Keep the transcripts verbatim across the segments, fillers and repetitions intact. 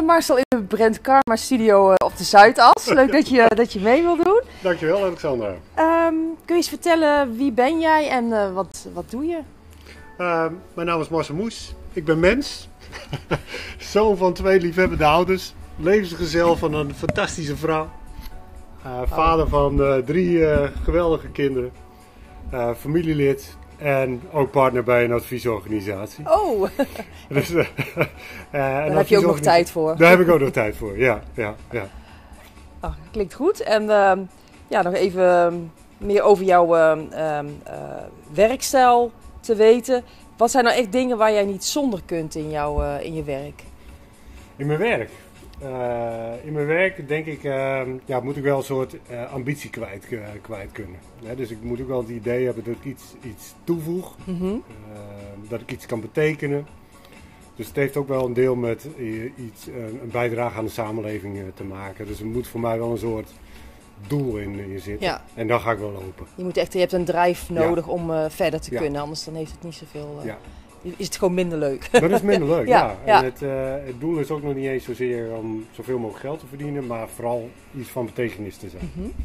Marcel in de Brent Karma studio uh, op de Zuidas. Leuk dat je, dat je mee wil doen. Dankjewel, Alexandra. Um, kun je eens vertellen wie ben jij en uh, wat, wat doe je? Uh, mijn naam is Marcel Moes. Ik ben mens. Zoon van twee liefhebbende ouders. Levensgezel van een fantastische vrouw. Uh, vader oh. van uh, drie uh, geweldige kinderen. Uh, familielid. En ook partner bij een adviesorganisatie. Oh! Dus, uh, uh, Daar heb je ook nog tijd voor. Daar heb ik ook nog tijd voor, ja. ja, ja. Oh, klinkt goed. En uh, ja, nog even meer over jouw uh, uh, uh, werkstijl te weten. Wat zijn nou echt dingen waar jij niet zonder kunt in, jouw, uh, in je werk? In mijn werk? Uh, in mijn werk denk ik, uh, ja, moet ik wel een soort uh, ambitie kwijt, uh, kwijt kunnen. Ja, dus ik moet ook wel het idee hebben dat ik iets, iets toevoeg, mm-hmm. uh, dat ik iets kan betekenen. Dus het heeft ook wel een deel met uh, iets, uh, een bijdrage aan de samenleving uh, te maken. Dus er moet voor mij wel een soort doel in, in zitten. Ja. En dan ga ik wel lopen. Je, moet echt, je hebt een drive nodig ja. om uh, verder te ja. kunnen, anders dan heeft het niet zoveel... Uh... Ja. Is het gewoon minder leuk? Dat is minder leuk, ja. ja. ja. En het, uh, het doel is ook nog niet eens zozeer om zoveel mogelijk geld te verdienen, maar vooral iets van betekenis te zijn. Mm-hmm.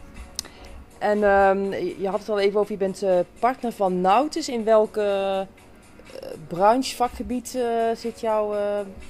En um, je had het al even over, je bent uh, partner van Nautis. In welke uh, branche, vakgebied uh, zit jouw uh,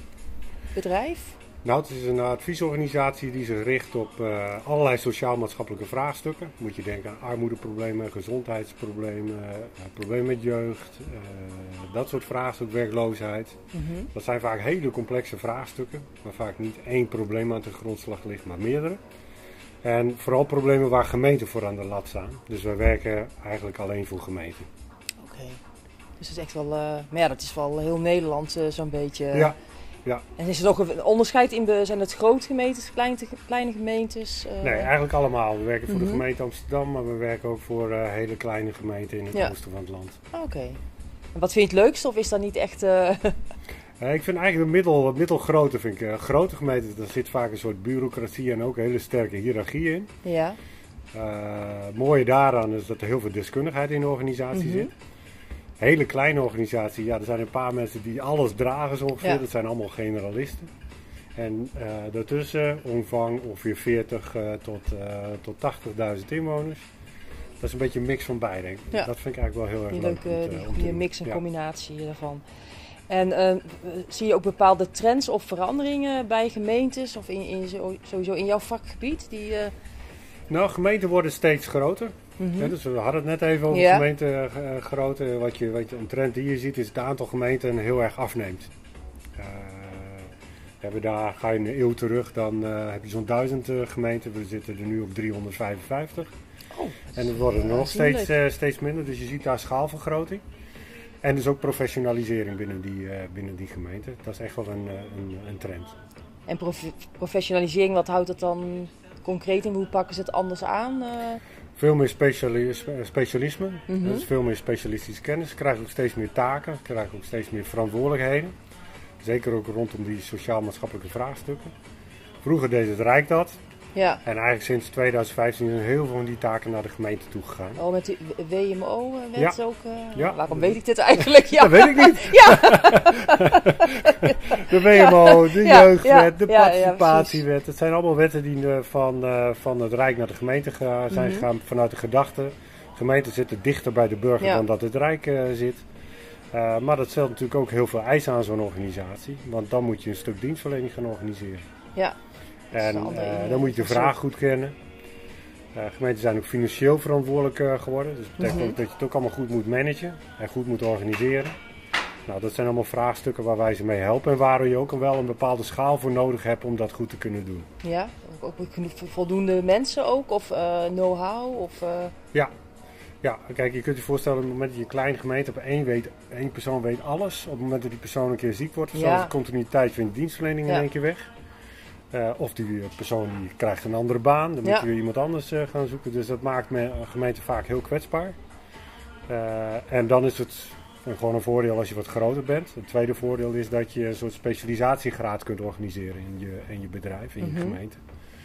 bedrijf? Nautis is een adviesorganisatie die zich richt op uh, allerlei sociaal-maatschappelijke vraagstukken. Moet je denken aan armoedeproblemen, gezondheidsproblemen, uh, problemen met jeugd, uh, dat soort vraagstukken, werkloosheid. Mm-hmm. Dat zijn vaak hele complexe vraagstukken, waar vaak niet één probleem aan de grondslag ligt, maar meerdere. En vooral problemen waar gemeenten voor aan de lat staan. Dus wij werken eigenlijk alleen voor gemeenten. Oké, okay. Dus dat is echt wel, uh, maar ja, dat is wel heel Nederland uh, zo'n beetje... Ja. Ja. En is er nog een onderscheid in, zijn het grote gemeentes, kleine, kleine gemeentes? Uh... Nee, eigenlijk allemaal. We werken voor mm-hmm. de gemeente Amsterdam, maar we werken ook voor uh, hele kleine gemeenten in het ja. oosten van het land. Oké. Okay. En wat vind je het leukste of is dat niet echt... Uh... Uh, ik vind eigenlijk de middel, middelgrote, vind ik, uh, grote gemeenten, daar zit vaak een soort bureaucratie en ook een hele sterke hiërarchie in. Ja. Uh, het mooie daaraan is dat er heel veel deskundigheid in de organisatie mm-hmm. zit. Hele kleine organisatie, ja, er zijn een paar mensen die alles dragen zo ongeveer, ja. Dat zijn allemaal generalisten. En uh, daartussen omvang ongeveer veertig uh, tot, uh, tot tachtigduizend inwoners. Dat is een beetje een mix van beide. Ja. Dat vind ik eigenlijk wel heel erg leuk. Die leuke, leuk om, die, uh, die mix en ja. combinatie daarvan. En uh, zie je ook bepaalde trends of veranderingen bij gemeentes of in, in, sowieso in jouw vakgebied? Die, uh... Nou, gemeenten worden steeds groter. Mm-hmm. Ja, dus we hadden het net even over ja. gemeentegrootte. Wat je, wat je, een trend die je ziet is het aantal gemeenten heel erg afneemt. Uh, we hebben daar, ga je een eeuw terug, dan uh, heb je zo'n duizend uh, gemeenten. We zitten er nu op driehonderdvijfenvijftig. Oh, en het worden er nog steeds, uh, steeds minder, dus je ziet daar schaalvergroting. En dus ook professionalisering binnen die, uh, binnen die gemeente. Dat is echt wel een, een, een trend. En prof- professionalisering, wat houdt dat dan concreet in? Hoe pakken ze het anders aan? Uh... Veel meer speciali- specialisme, mm-hmm. dus veel meer specialistische kennis. Ze krijgen ook steeds meer taken, ze krijgen ook steeds meer verantwoordelijkheden. Zeker ook rondom die sociaal-maatschappelijke vraagstukken. Vroeger deed het Rijk dat. Ja. En eigenlijk sinds tweeduizend vijftien zijn heel veel van die taken naar de gemeente toegegaan. Oh, met die W M O-wet ja. ook? Uh, ja. Waarom weet ik dit eigenlijk? Ja. Dat weet ik niet. Ja. De W M O, de ja. jeugdwet, ja. de ja, participatiewet. Ja, het zijn allemaal wetten die uh, van, uh, van het Rijk naar de gemeente ga- zijn mm-hmm. gegaan vanuit de gedachte. Gemeenten zitten dichter bij de burger ja. dan dat het Rijk uh, zit. Uh, maar dat stelt natuurlijk ook heel veel eisen aan zo'n organisatie. Want dan moet je een stuk dienstverlening gaan organiseren. Ja. En uh, dan moet je de vraag goed kennen. Uh, gemeenten zijn ook financieel verantwoordelijk uh, geworden. Dus dat betekent mm-hmm. ook dat je het ook allemaal goed moet managen en goed moet organiseren. Nou, dat zijn allemaal vraagstukken waar wij ze mee helpen. En waar je ook wel een bepaalde schaal voor nodig hebt om dat goed te kunnen doen. Ja, ook voldoende mensen ook? Of uh, know-how? Of, uh... Ja. Ja, kijk, je kunt je voorstellen op het moment dat je een kleine gemeente hebt, één, weet, één persoon weet alles. Op het moment dat die persoon een keer ziek wordt, of ja. zo, is de continuïteit van de dienstverlening ja. in één keer weg. Uh, of die persoon die krijgt een andere baan, dan ja. moet je weer iemand anders uh, gaan zoeken. Dus dat maakt een gemeente vaak heel kwetsbaar. Uh, en dan is het gewoon een voordeel als je wat groter bent. Het tweede voordeel is dat je een soort specialisatiegraad kunt organiseren in je, in je bedrijf, in mm-hmm. je gemeente.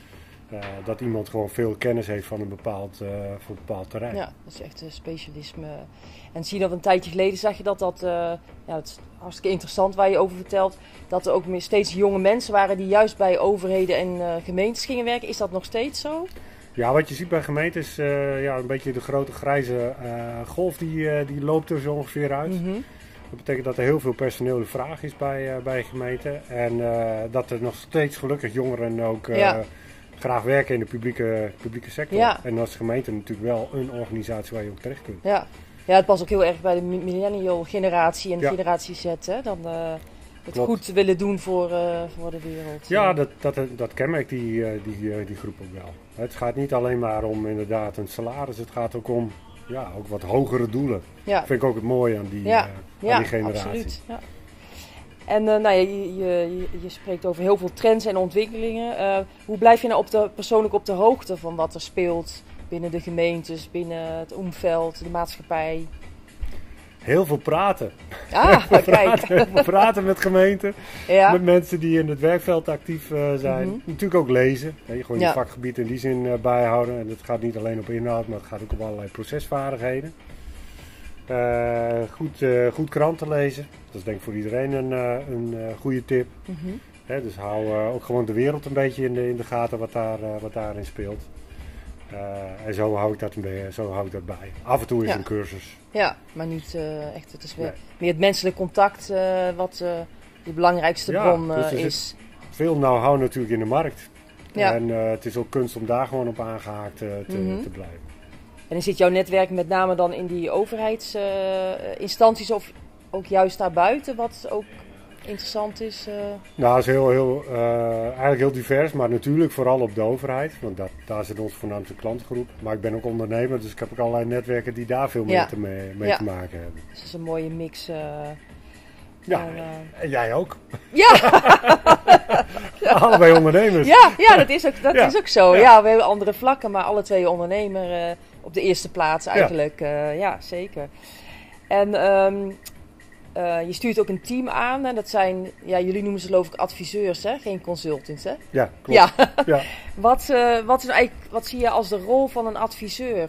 Uh, dat iemand gewoon veel kennis heeft van een bepaald, uh, voor een bepaald terrein. Ja, dat is echt een specialisme. En zie je dat een tijdje geleden zag je dat dat, uh, ja, dat is hartstikke interessant waar je over vertelt, dat er ook meer steeds jonge mensen waren die juist bij overheden en uh, gemeentes gingen werken. Is dat nog steeds zo? Ja, wat je ziet bij gemeentes, uh, ja, een beetje de grote grijze uh, golf die, uh, die loopt er zo ongeveer uit. Mm-hmm. Dat betekent dat er heel veel personeel de vraag is bij, uh, bij gemeenten. En uh, dat er nog steeds gelukkig jongeren ook uh, ja. graag werken in de publieke, publieke sector. Ja. En als gemeente natuurlijk wel een organisatie waar je ook terecht kunt. Ja, ja, het past ook heel erg bij de millennial generatie en de ja. generatie Z. Hè? Dan uh, het Klopt. goed willen doen voor, uh, voor de wereld. Ja, dat, dat, dat kenmerkt die, uh, die, uh, die groep ook wel. Het gaat niet alleen maar om inderdaad een salaris. Het gaat ook om ja, ook wat hogere doelen. Ja. Dat vind ik ook het mooie aan die, ja. uh, ja, aan die generatie. Absoluut. Ja. En uh, nou, je, je, je spreekt over heel veel trends en ontwikkelingen. Uh, hoe blijf je nou op de, persoonlijk op de hoogte van wat er speelt binnen de gemeentes, binnen het omveld, de maatschappij? Heel veel praten. Ah, heel veel praten, heel veel praten met gemeenten, ja. met mensen die in het werkveld actief uh, zijn. Mm-hmm. Natuurlijk ook lezen. Je gewoon ja. je vakgebied in die zin uh, bijhouden. En het gaat niet alleen op inhoud, maar het gaat ook op allerlei procesvaardigheden. Uh, goed, uh, goed kranten lezen. Dat is denk ik voor iedereen een, uh, een uh, goede tip. Mm-hmm. He, dus hou uh, ook gewoon de wereld een beetje in de, in de gaten wat, daar, uh, wat daarin speelt. Uh, en zo hou, ik dat bij, zo hou ik dat bij. Af en toe is ja. een cursus. Ja, maar niet uh, echt. Het is weer, nee. meer het menselijk contact uh, wat uh, de belangrijkste ja, bron uh, dus is. Veel know-how natuurlijk in de markt. Ja. En uh, het is ook kunst om daar gewoon op aangehaakt uh, te, mm-hmm. te blijven. En dan zit jouw netwerk met name dan in die overheidsinstanties uh, of ook juist daarbuiten, wat ook interessant is? Uh... Nou, het is heel, heel, uh, eigenlijk heel divers, maar natuurlijk vooral op de overheid. Want dat, daar zit onze voornaamste klantengroep. Maar ik ben ook ondernemer, dus ik heb ook allerlei netwerken die daar veel ja. mee, te, mee, mee ja. te maken hebben. Dus het is een mooie mix. Uh, ja, en, uh... en jij ook. Ja! ja. Allebei ondernemers. Ja, ja dat, is ook, dat ja. is ook zo. Ja. ja, we hebben andere vlakken, maar alle twee ondernemer uh, op de eerste plaats eigenlijk. Ja, uh, ja zeker. En um, uh, je stuurt ook een team aan. En dat zijn, ja, jullie noemen ze geloof ik adviseurs, hè? Geen consultants, hè? Ja, klopt. Ja. ja. wat, uh, wat, is eigenlijk, wat zie je als de rol van een adviseur?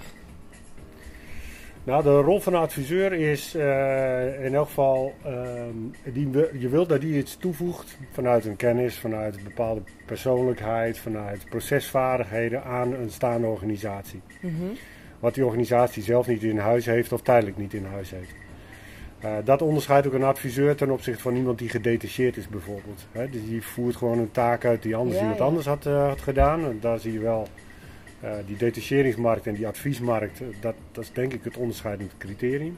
Nou, de rol van een adviseur is uh, in elk geval, uh, die, je wilt dat die iets toevoegt vanuit een kennis, vanuit een bepaalde persoonlijkheid, vanuit procesvaardigheden aan een staande organisatie. Mm-hmm. Wat die organisatie zelf niet in huis heeft of tijdelijk niet in huis heeft. Uh, dat onderscheidt ook een adviseur ten opzichte van iemand die gedetacheerd is bijvoorbeeld. He, dus die voert gewoon een taak uit die anders ja, iemand ja. anders had, uh, had gedaan. En daar zie je wel uh, die detacheringsmarkt en die adviesmarkt, uh, dat, dat is denk ik het onderscheidend criterium.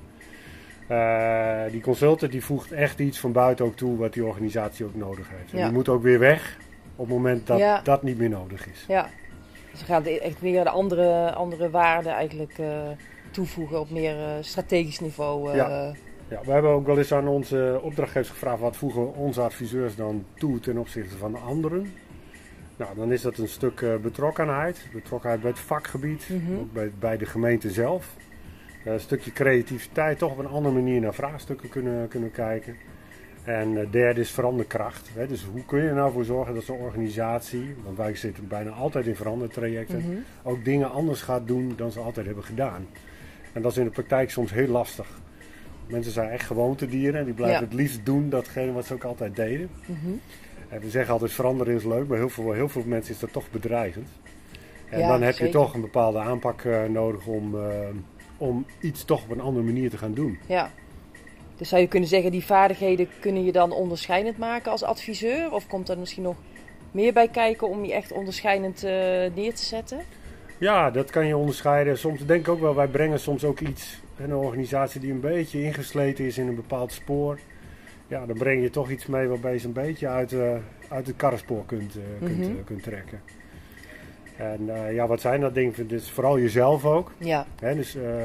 Uh, die consultant die voegt echt iets van buiten ook toe wat die organisatie ook nodig heeft. En ja. die moet ook weer weg op het moment dat ja. dat niet meer nodig is. Ja, dus we gaan echt weer de andere, andere waarden eigenlijk uh, toevoegen op meer uh, strategisch niveau. Uh, ja. Ja, we hebben ook wel eens aan onze opdrachtgevers gevraagd wat voegen onze adviseurs dan toe ten opzichte van anderen. Nou, dan is dat een stuk uh, betrokkenheid, betrokkenheid bij het vakgebied, mm-hmm. ook bij, bij de gemeente zelf. Uh, een stukje creativiteit, toch op een andere manier naar vraagstukken kunnen, kunnen kijken. En uh, derde is veranderkracht. Hè? Dus hoe kun je er nou voor zorgen dat zo'n organisatie, want wij zitten bijna altijd in verandertrajecten, mm-hmm. ook dingen anders gaat doen dan ze altijd hebben gedaan. En dat is in de praktijk soms heel lastig. Mensen zijn echt gewoontedieren en die blijven ja. het liefst doen datgene wat ze ook altijd deden. Mm-hmm. En we zeggen altijd veranderen is leuk, maar heel veel, heel veel mensen is dat toch bedreigend. En ja, dan heb zeker. je toch een bepaalde aanpak uh, nodig om, uh, om iets toch op een andere manier te gaan doen. Ja. Dus zou je kunnen zeggen, die vaardigheden kunnen je dan onderscheidend maken als adviseur? Of komt er misschien nog meer bij kijken om je echt onderscheidend uh, neer te zetten? Ja, dat kan je onderscheiden. Soms denk ik ook wel, wij brengen soms ook iets, een organisatie die een beetje ingesleten is in een bepaald spoor. Ja, dan breng je toch iets mee waarbij je ze een beetje uit, uh, uit het karrenspoor kunt, uh, mm-hmm. kunt, uh, kunt trekken. En uh, ja, wat zijn dat dingen? Dus vooral jezelf ook. Ja. Hè, dus uh, uh,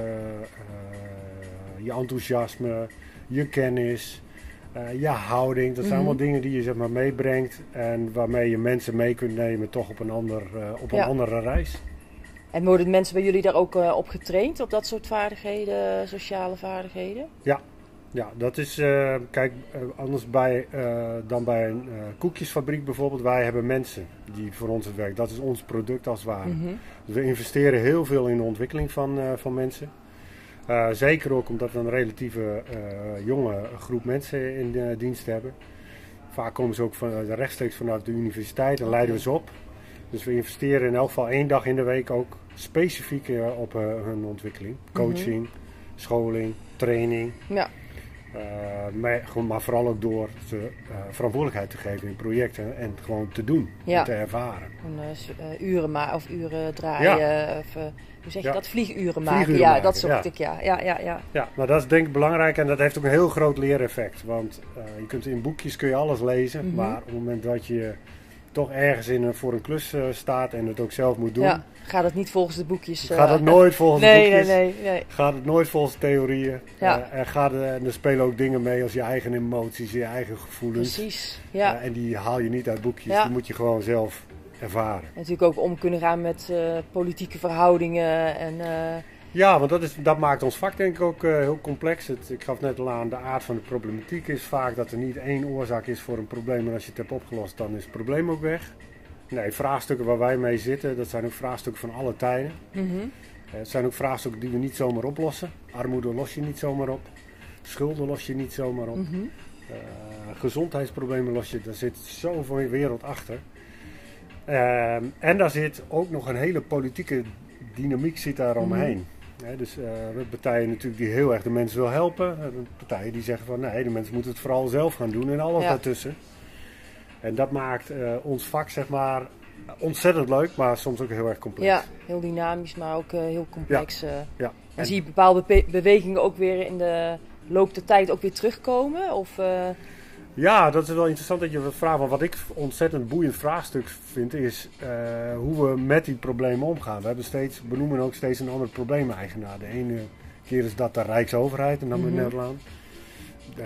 je enthousiasme, je kennis, uh, je houding. Dat zijn mm-hmm. allemaal dingen die je zeg maar meebrengt en waarmee je mensen mee kunt nemen toch op een, ander, uh, op een ja. andere reis. En worden mensen bij jullie daar ook uh, op getraind, op dat soort vaardigheden, sociale vaardigheden? Ja, Ja, dat is, uh, kijk, uh, anders bij, uh, dan bij een uh, koekjesfabriek bijvoorbeeld. Wij hebben mensen die voor ons het werk. Dat is ons product als het ware. Mm-hmm. Dus we investeren heel veel in de ontwikkeling van, uh, van mensen. Uh, zeker ook omdat we een relatieve uh, jonge groep mensen in uh, dienst hebben. Vaak komen ze ook van, uh, rechtstreeks vanuit de universiteit en leiden we ze op. Dus we investeren in elk geval één dag in de week ook specifiek uh, op uh, hun ontwikkeling. Coaching, mm-hmm. scholing, training. Ja. Uh, maar, maar vooral ook door ze uh, verantwoordelijkheid te geven in projecten en gewoon te doen, ja. en te ervaren. En, uh, uren maken of uren draaien, ja. of uh, hoe zeg je ja. dat? Vlieguren maken, Vlieguren ja, maken. Dat soort ja. ik, ja. Ja, ja, ja. ja, maar dat is denk ik belangrijk en dat heeft ook een heel groot leereffect. Want uh, je kunt in boekjes kun je alles lezen, mm-hmm. maar op het moment dat je toch ergens in een, voor een klus uh, staat en het ook zelf moet doen. Ja, gaat het niet volgens de boekjes. Uh, gaat het nooit volgens nee, de boekjes. Nee, nee, nee. Gaat het nooit volgens theorieën. Ja. Uh, er, gaat, uh, en er spelen ook dingen mee als je eigen emoties, je eigen gevoelens. Precies, ja. Uh, en die haal je niet uit boekjes, ja. die moet je gewoon zelf ervaren. En natuurlijk ook om kunnen gaan met uh, politieke verhoudingen en... Uh, Ja, want dat, is, dat maakt ons vak denk ik ook uh, heel complex. Het, ik gaf net al aan, de aard van de problematiek is vaak dat er niet één oorzaak is voor een probleem. En als je het hebt opgelost, dan is het probleem ook weg. Nee, vraagstukken waar wij mee zitten, dat zijn ook vraagstukken van alle tijden. Mm-hmm. Uh, het zijn ook vraagstukken die we niet zomaar oplossen. Armoede los je niet zomaar op. Schulden los je niet zomaar op. Mm-hmm. Uh, gezondheidsproblemen los je, daar zit zoveel wereld achter. Uh, en daar zit ook nog een hele politieke dynamiek zit daar omheen. Mm-hmm. He, dus uh, we hebben partijen natuurlijk die heel erg de mensen wil helpen. We hebben partijen die zeggen van nee, de mensen moeten het vooral zelf gaan doen en alles ja. daartussen. En dat maakt uh, ons vak zeg maar ontzettend leuk, maar soms ook heel erg complex. Ja, heel dynamisch, maar ook uh, heel complex. Ja. Uh. Ja. En, en zie je bepaalde be- bewegingen ook weer in de loop der tijd ook weer terugkomen? Of, uh... Ja, dat is wel interessant dat je dat vraagt. Want wat ik ontzettend boeiend vraagstuk vind is uh, hoe we met die problemen omgaan. We hebben steeds, benoemen ook steeds een ander probleemeigenaar. De ene keer is dat de Rijksoverheid en dan mm-hmm. in Nederland. Uh,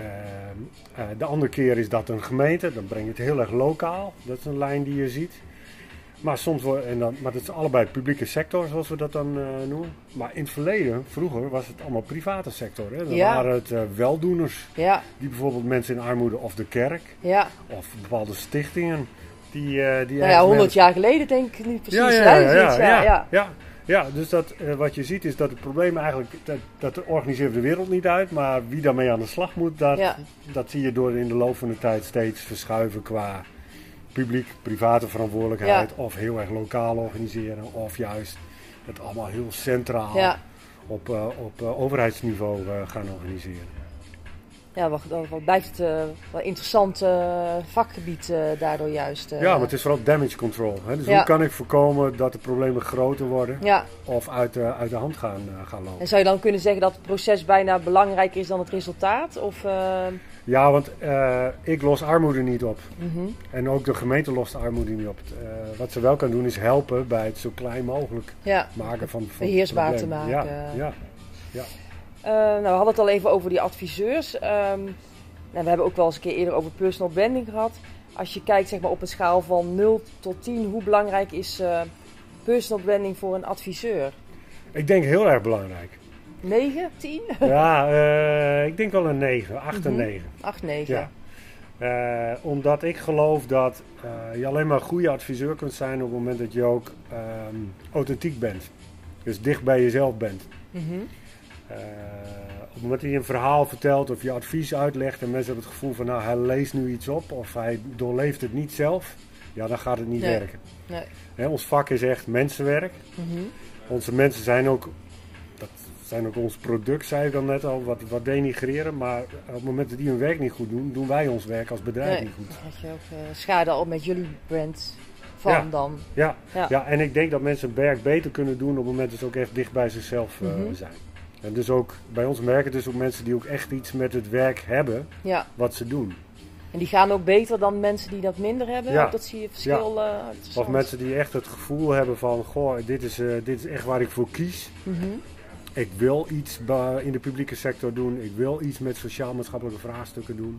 uh, de andere keer is dat een gemeente. Dan breng je het heel erg lokaal. Dat is een lijn die je ziet. Maar soms wordt, en dan, maar dat is allebei publieke sector, zoals we dat dan uh, noemen. Maar in het verleden, vroeger, was het allemaal private sector. Hè? Dan ja. waren het uh, weldoeners, ja. die bijvoorbeeld mensen in armoede of de kerk, ja. of bepaalde stichtingen. Die, uh, die nou ja, honderd jaar geleden denk ik niet precies. Ja, ja, ja, ja, ja, ja, ja. ja dus dat, uh, wat je ziet is dat het probleem eigenlijk, dat, dat organiseert de wereld niet uit. Maar wie daarmee aan de slag moet, dat, ja. dat zie je door in de loop van de tijd steeds verschuiven qua... publiek-private verantwoordelijkheid ja. of heel erg lokaal organiseren of juist het allemaal heel centraal ja. op, uh, op uh, overheidsniveau uh, gaan organiseren. Ja, wat, wat blijft het uh, wel interessant uh, vakgebied uh, daardoor juist. Uh, ja, maar het is vooral damage control. Hè? Dus ja. hoe kan ik voorkomen dat de problemen groter worden ja. of uit, uh, uit de hand gaan, uh, gaan lopen. En zou je dan kunnen zeggen dat het proces bijna belangrijker is dan het resultaat? Of, uh... Ja, want uh, ik los armoede niet op. Mm-hmm. En ook de gemeente lost de armoede niet op. Uh, wat ze wel kan doen is helpen bij het zo klein mogelijk ja. maken van, van beheersbaar te maken. Ja, ja, ja. Uh, nou, we hadden het al even over die adviseurs. Um, nou, we hebben ook wel eens een keer eerder over personal branding gehad. Als je kijkt zeg maar, op een schaal van nul tot tien, hoe belangrijk is uh, personal branding voor een adviseur? Ik denk heel erg belangrijk. negen, tien? Ja, uh, ik denk wel een negen, acht en negen. acht, negen. Ja. Uh, omdat ik geloof dat uh, je alleen maar een goede adviseur kunt zijn op het moment dat je ook um, authentiek bent. Dus dicht bij jezelf bent. Mm-hmm. Uh, op het moment dat je een verhaal vertelt of je advies uitlegt en mensen hebben het gevoel van nou hij leest nu iets op of hij doorleeft het niet zelf, ja dan gaat het niet nee. werken. Nee. He, ons vak is echt mensenwerk. Mm-hmm. Onze mensen zijn ook, dat zijn ook ons product, zei ik dan net al, wat, wat denigreren, maar op het moment dat die hun werk niet goed doen, doen wij ons werk als bedrijf nee. niet goed. Dan heb je ook uh, schade al met jullie brand van ja. dan. Ja. Ja. ja, en ik denk dat mensen hun werk beter kunnen doen op het moment dat ze ook echt dicht bij zichzelf uh, mm-hmm. zijn. En dus ook bij ons merken dus ook mensen die ook echt iets met het werk hebben, ja. wat ze doen. En die gaan ook beter dan mensen die dat minder hebben? Ja. Dat zie je verschil? Ja. Uh, of mensen die echt het gevoel hebben van, goh, dit is, uh, dit is echt waar ik voor kies. Mm-hmm. Ik wil iets in de publieke sector doen. Ik wil iets met sociaal-maatschappelijke vraagstukken doen.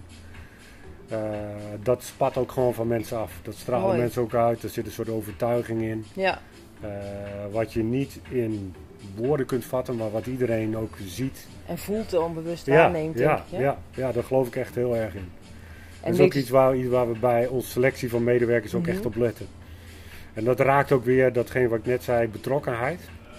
Uh, dat spat ook gewoon van mensen af. Dat stralen Mooi. mensen ook uit. Er zit een soort overtuiging in. Ja. Uh, wat je niet in woorden kunt vatten, maar wat iedereen ook ziet. En voelt en onbewust ja, aanneemt, ja, denk ik. Ja? Ja, ja, daar geloof ik echt heel erg in. En dat is ook iets waar, iets waar we bij onze selectie van medewerkers ook mm-hmm. echt op letten. En dat raakt ook weer datgene wat ik net zei, betrokkenheid.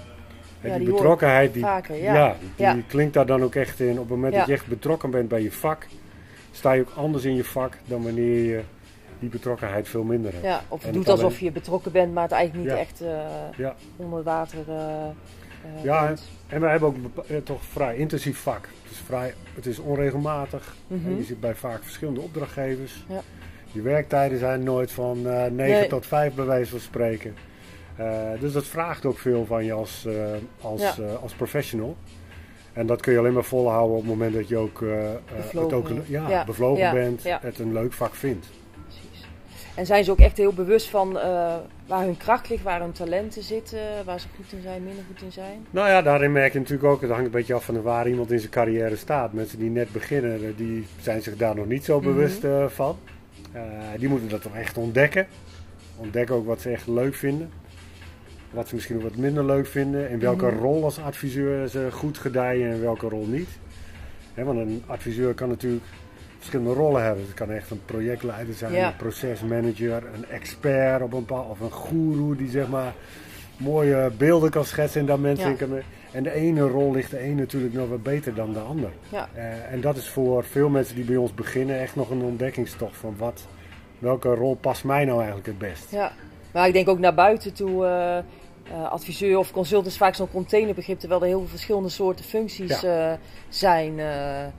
En ja, die, die betrokkenheid, die, vaker, ja. Ja, die ja. klinkt daar dan ook echt in. Op het moment ja. dat je echt betrokken bent bij je vak, sta je ook anders in je vak dan wanneer je die betrokkenheid veel minder hebt. Ja, of je en doet alleen... alsof je betrokken bent, maar het eigenlijk niet ja. echt uh, ja. onder water uh, uh, Ja, en, en we hebben ook een toch vrij intensief vak. Het is, vrij, het is onregelmatig. Mm-hmm. Je zit bij vaak verschillende opdrachtgevers. Ja. Je werktijden zijn nooit van uh, negen nee. tot vijf bij wijze van spreken. Uh, dus dat vraagt ook veel van je als, uh, als, ja. uh, als professional. En dat kun je alleen maar volhouden op het moment dat je ook, uh, bevlogen, het ook ja, ja. bevlogen ja. bent, ja. het een leuk vak vindt. Precies. En zijn ze ook echt heel bewust van uh, waar hun kracht ligt, waar hun talenten zitten, waar ze goed in zijn, minder goed in zijn? Nou ja, daarin merk je natuurlijk ook, het hangt een beetje af van waar iemand in zijn carrière staat. Mensen die net beginnen, die zijn zich daar nog niet zo mm-hmm. bewust uh, van. Uh, die moeten dat toch echt ontdekken. Ontdekken ook wat ze echt leuk vinden. Wat ze misschien ook wat minder leuk vinden. In welke mm-hmm. rol als adviseur ze goed gedijen en in welke rol niet. He, want een adviseur kan natuurlijk verschillende rollen hebben. Het kan echt een projectleider zijn, ja. een procesmanager, een expert op een bepaald, of een goeroe die zeg maar mooie beelden kan schetsen en daar mensen ja. in kunnen. En de ene rol ligt de een natuurlijk nog wat beter dan de ander. Ja. Uh, en dat is voor veel mensen die bij ons beginnen echt nog een ontdekkingstocht van wat, welke rol past mij nou eigenlijk het best. Ja, maar ik denk ook naar buiten toe. Uh... Uh, adviseur of consultant is vaak zo'n containerbegrip, terwijl er heel veel verschillende soorten functies ja. uh, zijn. Uh...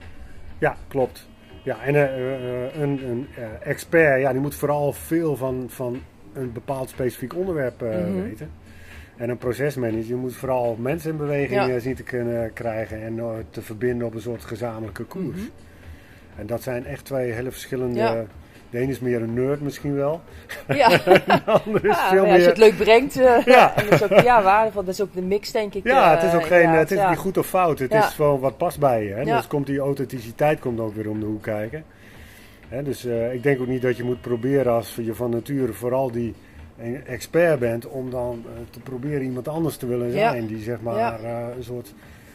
Ja, klopt. Ja, en uh, uh, een, een uh, expert, ja, die moet vooral veel van, van een bepaald specifiek onderwerp uh, mm-hmm. weten. En een procesmanager moet vooral mensen in beweging ja. zien te kunnen krijgen en uh, te verbinden op een soort gezamenlijke koers. Mm-hmm. En dat zijn echt twee hele verschillende... Ja. De ene is meer een nerd misschien wel. Ja, de andere is ja, veel ja, meer... als je het leuk brengt, uh, ja. en dat is ook ja, waardevol. Dat is ook de mix, denk ik. Ja, uh, het is ook geen, het is ja. niet goed of fout. Het ja. is gewoon wat past bij je. Hè? Ja. Dus komt die authenticiteit komt ook weer om de hoek kijken. Hè, dus uh, ik denk ook niet dat je moet proberen als je van nature vooral die expert bent, om dan uh, te proberen iemand anders te willen zijn. Ja. Die zeg maar ja. uh, een soort...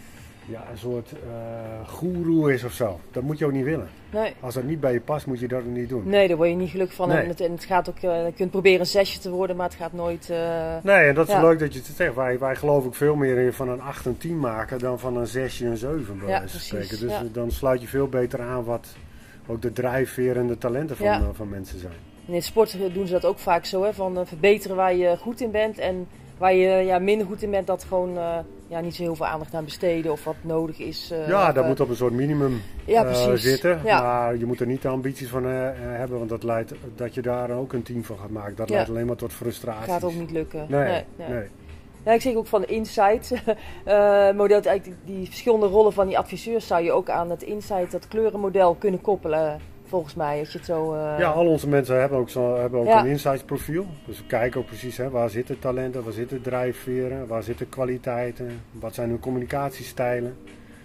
Ja, een soort uh, goeroe is of zo. Dat moet je ook niet willen. Nee. Als dat niet bij je past, moet je dat ook niet doen. Nee, daar word je niet gelukkig van. Nee. En, het, en het gaat ook, uh, je kunt proberen een zesje te worden, maar het gaat nooit... Uh... Nee, en dat is ja. leuk dat je het zegt. Wij, wij geloven ook veel meer in van een acht en tien maken dan van een zesje en zeven bij wijze van spreken. Dus ja. dan sluit je veel beter aan wat ook de drijfveer en de talenten van, ja. uh, van mensen zijn. In het sport doen ze dat ook vaak zo, hè, van uh, verbeteren waar je goed in bent en... Waar je ja, minder goed in bent, dat gewoon uh, ja, niet zo heel veel aandacht aan besteden of wat nodig is. Uh, ja, of, dat uh, moet op een soort minimum ja, uh, zitten. Ja. Maar je moet er niet de ambities van uh, hebben, want dat leidt dat je daar ook een team van gaat maken. Dat ja. leidt alleen maar tot frustratie. Gaat ook niet lukken. Nee, nee, nee. nee. Ja, ik zeg ook van de insight uh, model, eigenlijk die, die verschillende rollen van die adviseurs zou je ook aan het insight, dat kleurenmodel kunnen koppelen. Volgens mij, als je het zo... Uh... Ja, al onze mensen hebben ook, zo, hebben ook ja. een insights profiel. Dus we kijken ook precies, hè, waar zitten talenten, waar zitten drijfveren, waar zitten kwaliteiten, wat zijn hun communicatiestijlen.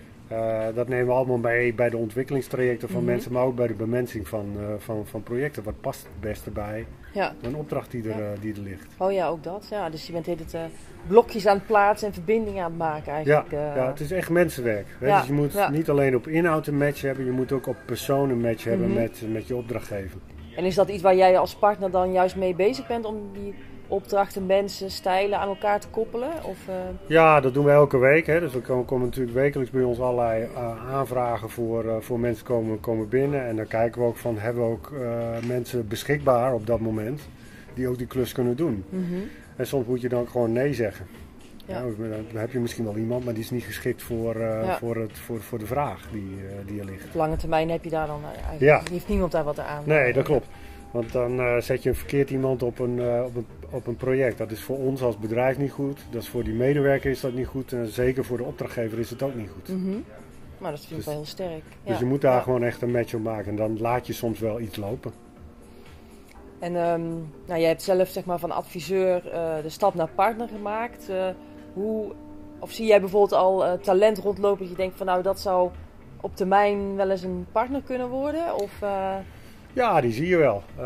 Uh, dat nemen we allemaal mee bij de ontwikkelingstrajecten van mm-hmm. mensen, maar ook bij de bemensing van, uh, van, van projecten. Wat past het beste bij ja. een opdracht die er, ja. uh, die er ligt. Oh ja, ook dat. Ja, dus je bent het uh, blokjes aan het plaatsen en verbindingen aan het maken eigenlijk. Ja, uh... ja het is echt mensenwerk. Ja. Dus je moet ja. niet alleen op inhoud een match hebben, je moet ook op persoon een match hebben mm-hmm. met, met je opdrachtgever. En is dat iets waar jij als partner dan juist mee bezig bent om die opdrachten, mensen, stijlen aan elkaar te koppelen? Of, uh... Ja, dat doen we elke week. Hè. Dus er komen, komen natuurlijk wekelijks bij ons allerlei uh, aanvragen voor, uh, voor mensen komen, komen binnen. En dan kijken we ook van, hebben we ook uh, mensen beschikbaar op dat moment die ook die klus kunnen doen. Mm-hmm. En soms moet je dan gewoon nee zeggen. Ja. Ja, dan heb je misschien wel iemand, maar die is niet geschikt voor, uh, ja. voor, het, voor, voor de vraag die, uh, die er ligt. Op lange termijn heb je daar dan eigenlijk, ja. heeft niemand daar wat aan. Nee, dat klopt. Want dan uh, zet je een verkeerd iemand op een, uh, op, een, op een project. Dat is voor ons als bedrijf niet goed. Dat is voor die medewerker is dat niet goed. En zeker voor de opdrachtgever is het ook niet goed. Mm-hmm. Maar dat vind ik dus, wel heel sterk. Dus ja. je moet daar ja. gewoon echt een match op maken. En dan laat je soms wel iets lopen. En um, nou, jij hebt zelf zeg maar, van adviseur uh, de stap naar partner gemaakt. Uh, hoe, of zie jij bijvoorbeeld al uh, talent rondlopen dat je denkt van nou dat zou op termijn wel eens een partner kunnen worden? Of, uh... Ja, die zie je wel. Uh,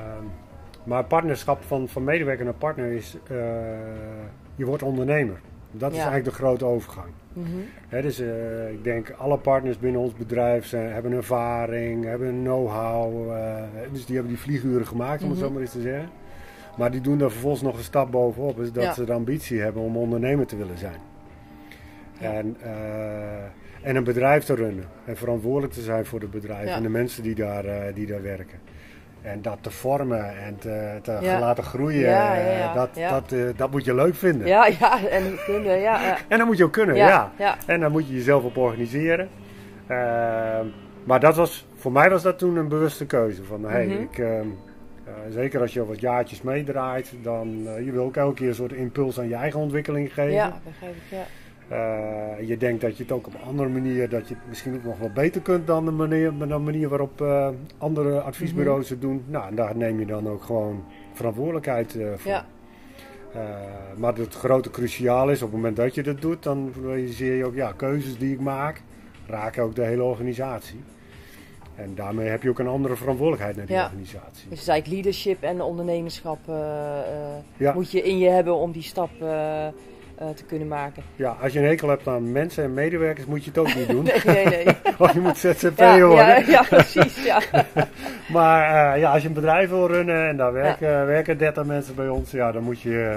maar partnerschap van, van medewerker naar partner is, uh, je wordt ondernemer. Dat is ja. eigenlijk de grote overgang. Mm-hmm. He, dus uh, ik denk alle partners binnen ons bedrijf zijn, hebben ervaring, hebben een know-how. Uh, dus die hebben die vlieguren gemaakt, om mm-hmm. het zo maar eens te zeggen. Maar die doen er vervolgens nog een stap bovenop. Dus dat ja. ze de ambitie hebben om ondernemer te willen zijn. Ja. En, uh, en een bedrijf te runnen. En verantwoordelijk te zijn voor het bedrijf ja. en de mensen die daar, uh, die daar werken. En dat te vormen en te, te ja. laten groeien, ja, ja, ja. Dat, ja. Dat, uh, dat moet je leuk vinden. Ja, ja, en kunnen, ja, ja. En dat moet je ook kunnen, ja, ja. ja. En daar moet je jezelf op organiseren. Uh, maar dat was, voor mij was dat toen een bewuste keuze. Van, hey, mm-hmm. ik, uh, uh, zeker als je al wat jaartjes meedraait, dan uh, je wil ook elke keer een soort impuls aan je eigen ontwikkeling geven. Ja, begrijp ik, ja. Uh, je denkt dat je het ook op een andere manier, dat je het misschien ook nog wel beter kunt dan de manier, de manier waarop uh, andere adviesbureaus mm-hmm. het doen. Nou, en daar neem je dan ook gewoon verantwoordelijkheid uh, voor. Ja. Uh, maar het grote cruciaal is, op het moment dat je dat doet, dan realiseer je ook, ja, keuzes die ik maak, raken ook de hele organisatie. En daarmee heb je ook een andere verantwoordelijkheid naar die ja. organisatie. Dus het is eigenlijk leadership en ondernemerschap uh, uh, ja. moet je in je hebben om die stap uh, Uh, te kunnen maken. Ja, als je een hekel hebt aan mensen en medewerkers, moet je het ook niet doen. nee, nee, nee. Of je moet Z Z P ja, worden. Ja, ja, precies. Ja. maar uh, ja, als je een bedrijf wil runnen en daar werken, ja. werken dertig mensen bij ons, ja, dan moet je,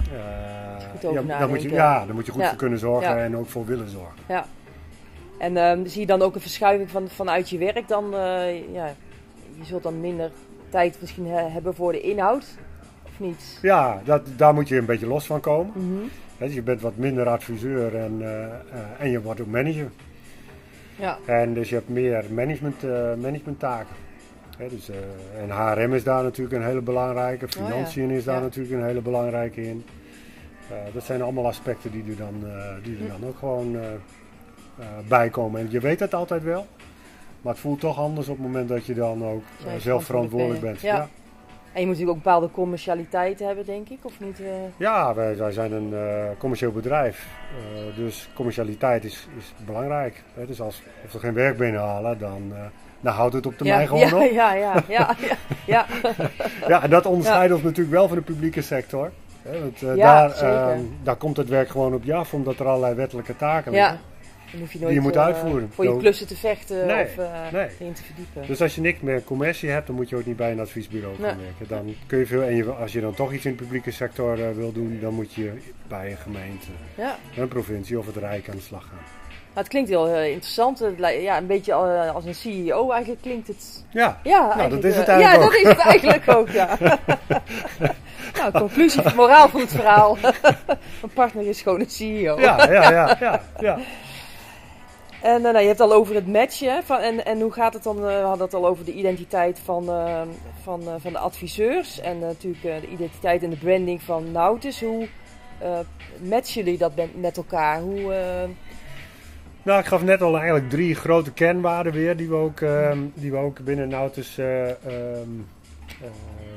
uh, ja, dan moet je, ja, dan moet je goed ja. voor kunnen zorgen ja. en ook voor willen zorgen. Ja. En um, zie je dan ook een verschuiving van, vanuit je werk dan? Uh, ja, je zult dan minder tijd misschien he- hebben voor de inhoud, of niet? Ja, dat, daar moet je een beetje los van komen. Mm-hmm. Dus je bent wat minder adviseur en, uh, uh, en je wordt ook manager. Ja. En dus je hebt meer management, uh, managementtaken. He, dus, uh, en H R M is daar natuurlijk een hele belangrijke. Financiën oh ja. is daar ja. natuurlijk een hele belangrijke in. Uh, dat zijn allemaal aspecten die er dan, uh, die er dan ook gewoon uh, uh, bij komen. En je weet het altijd wel. Maar het voelt toch anders op het moment dat je dan ook uh, zelf verantwoordelijk bent. Ja. Ja. En je moet natuurlijk ook bepaalde commercialiteit hebben, denk ik, of niet? Uh... Ja, wij, wij zijn een uh, commercieel bedrijf. Uh, dus commercialiteit is, is belangrijk. Hè? Dus als, als we geen werk binnenhalen, dan, uh, dan houdt het op termijn ja, gewoon ja, op. Ja, ja, ja. ja, ja. ja, en dat onderscheidt ja. ons natuurlijk wel van de publieke sector. Hè? Want, uh, ja, daar, uh, daar komt het werk gewoon op je af, omdat er allerlei wettelijke taken ja. liggen. Dan hoef je nooit die je moet uh, uitvoeren. voor je klussen te vechten nee, of uh, nee. in te verdiepen. Dus als je niks meer commercie hebt, dan moet je ook niet bij een adviesbureau nee. gaan werken. Dan kun je veel, en je, als je dan toch iets in de publieke sector uh, wil doen, dan moet je bij een gemeente, ja. een provincie of het Rijk aan de slag gaan. Maar het klinkt heel uh, interessant. Ja, een beetje uh, als een C E O eigenlijk klinkt het. Ja, ja nou, dat is het eigenlijk uh, ook. Ja, dat is het eigenlijk ook, ja. Nou, conclusie, moraal van het verhaal. Een partner is gewoon een C E O. Ja, ja, ja, ja. ja. En uh, nou, je hebt het al over het matchen. Van, en, en hoe gaat het dan? Uh, we hadden het al over de identiteit van, uh, van, uh, van de adviseurs. En uh, natuurlijk uh, de identiteit en de branding van Nautis. Hoe uh, matchen jullie dat met elkaar? Hoe, uh... Nou, ik gaf net al eigenlijk drie grote kernwaarden weer. Die we ook, uh, die we ook binnen Nautis uh, uh, uh,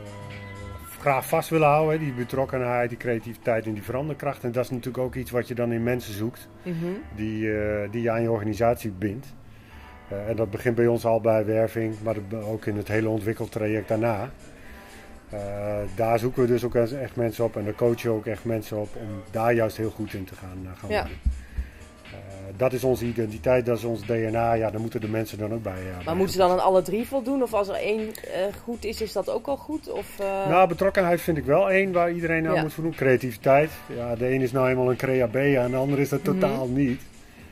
graag vast willen houden. Die betrokkenheid, die creativiteit en die veranderkracht. En dat is natuurlijk ook iets wat je dan in mensen zoekt. Mm-hmm. Die, uh, die je aan je organisatie bindt. Uh, en dat begint bij ons al bij werving, maar ook in het hele ontwikkeltraject daarna. Uh, daar zoeken we dus ook echt mensen op en daar coachen we ook echt mensen op om daar juist heel goed in te gaan, uh, gaan ja. worden. Uh, dat is onze identiteit, dat is ons D N A. Ja, daar moeten de mensen dan ook bij. Uh, maar bij moeten ze dan aan alle drie voldoen? Of als er één uh, goed is, is dat ook al goed? Of, uh... Nou, betrokkenheid vind ik wel één waar iedereen aan ja. moet voldoen. Creativiteit. Ja, de een is nou eenmaal een crea B en de ander is dat mm-hmm. totaal niet.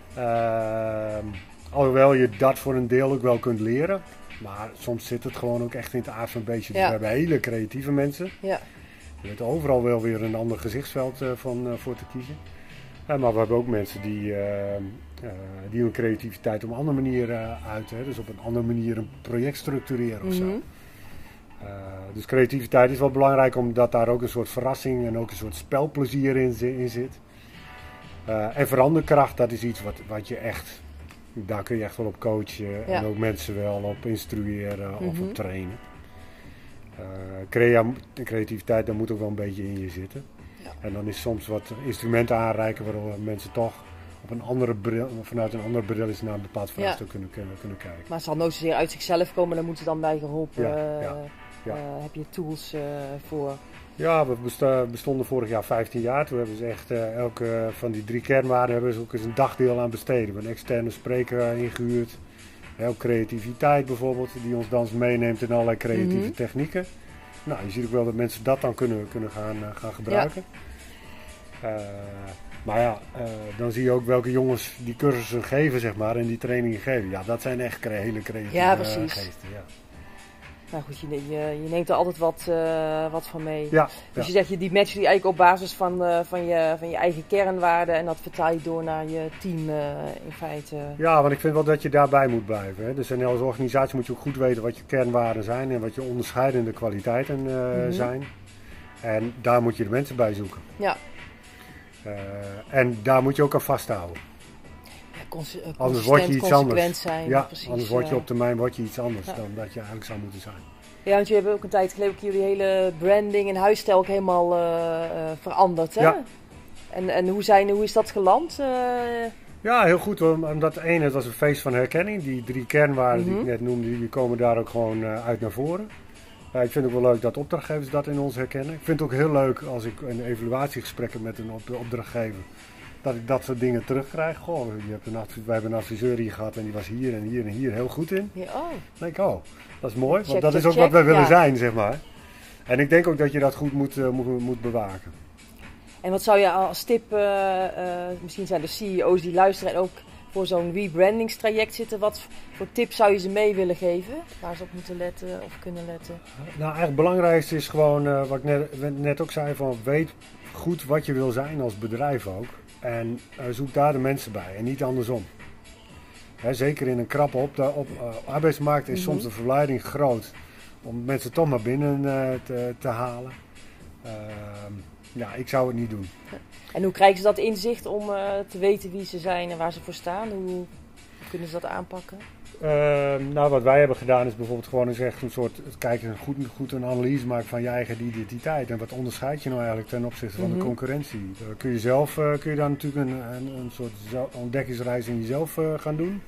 Uh, alhoewel je dat voor een deel ook wel kunt leren. Maar soms zit het gewoon ook echt in het aard van het beestje. Dus ja. we hebben hele creatieve mensen. Ja. Je hebt overal wel weer een ander gezichtsveld uh, van, uh, voor te kiezen. Uh, maar we hebben ook mensen die, uh, uh, die hun creativiteit op een andere manier uh, uiten. Hè? Dus op een andere manier een project structureren of mm-hmm. zo. Uh, dus creativiteit is wel belangrijk omdat daar ook een soort verrassing en ook een soort spelplezier in, in zit. Uh, en veranderkracht, dat is iets wat, wat je echt, daar kun je echt wel op coachen ja. en ook mensen wel op instrueren mm-hmm. of op trainen. Uh, crea- creativiteit, daar moet ook wel een beetje in je zitten. Ja. En dan is soms wat instrumenten aanreiken waardoor mensen toch op een andere bril, vanuit een andere bril eens naar een bepaald vraagstuk ja. kunnen, kunnen, kunnen kijken. Maar het zal nooit zozeer uit zichzelf komen, daar moet je dan bij geholpen. Ja, ja, ja. Uh, heb je tools uh, voor. Ja, we bestonden vorig jaar vijftien jaar. Toen hebben ze echt uh, elke van die drie kernwaarden hebben ze ook eens een dagdeel aan besteden. We hebben een externe spreker ingehuurd. Heel creativiteit bijvoorbeeld, die ons dan meeneemt in allerlei creatieve mm-hmm. technieken. Nou, je ziet ook wel dat mensen dat dan kunnen, kunnen gaan, uh, gaan gebruiken. Ja. Uh, maar ja, uh, dan zie je ook welke jongens die cursussen geven, zeg maar, en die trainingen geven. Ja, dat zijn echt cre- hele creatieve ja, uh, geesten. Ja. Nou goed, je, je, je neemt er altijd wat, uh, wat van mee. Ja, dus ja. je zegt, je, die match die eigenlijk op basis van, uh, van, je, van je eigen kernwaarden en dat vertaal je door naar je team uh, in feite. Ja, want ik vind wel dat je daarbij moet blijven. Hè. Dus en als organisatie moet je ook goed weten wat je kernwaarden zijn en wat je onderscheidende kwaliteiten uh, mm-hmm. zijn. En daar moet je de mensen bij zoeken. Ja. Uh, en daar moet je ook aan vasthouden. Ja, cons- uh, anders word je iets anders. Zijn, ja, precies, anders word je uh, op termijn word je iets anders ja. dan dat je eigenlijk zou moeten zijn. Ja, want jullie hebben ook een tijd geleden ook jullie hele branding en huisstijl ook helemaal uh, uh, veranderd, hè? Ja. En, en hoe, zijn, hoe is dat geland? Uh... Ja, heel goed hoor. Omdat de ene, het was een feest van herkenning. Die drie kernwaarden mm-hmm. die ik net noemde, die komen daar ook gewoon uh, uit naar voren. Uh, ik vind het ook wel leuk dat opdrachtgevers dat in ons herkennen. Ik vind het ook heel leuk als ik een evaluatiegesprekken met een op- opdrachtgever, dat ik dat soort dingen terugkrijg. Goh, je hebt een adv- wij hebben een adviseur hier gehad en die was hier en hier en hier heel goed in. Ja, oh. Dan denk ik, oh, dat is mooi. Check, want dat check, is ook check, wat wij willen ja. zijn, zeg maar. En ik denk ook dat je dat goed moet, uh, moet, moet bewaken. En wat zou je als tip, uh, uh, misschien zijn er C E O's die luisteren en ook voor zo'n rebrandingstraject zitten. Wat voor tips zou je ze mee willen geven? Waar ze op moeten letten of kunnen letten? Nou, eigenlijk het belangrijkste is gewoon, uh, wat ik net, net ook zei, van weet goed wat je wil zijn als bedrijf ook. En uh, zoek daar de mensen bij en niet andersom. Hè, zeker in een krappe op, de, op, uh, arbeidsmarkt is mm-hmm. soms de verleiding groot om mensen toch maar binnen uh, te, te halen. Uh, ja, ik zou het niet doen. En hoe krijgen ze dat inzicht om uh, te weten wie ze zijn en waar ze voor staan? Hoe, hoe kunnen ze dat aanpakken? Uh, nou, wat wij hebben gedaan is bijvoorbeeld gewoon eens echt een soort, kijken, goed, goed een analyse maken van je eigen identiteit. En wat onderscheid je nou eigenlijk ten opzichte van mm-hmm. de concurrentie? Uh, kun je zelf, uh, kun je daar natuurlijk een, een, een soort ontdekkingsreis in jezelf uh, gaan doen.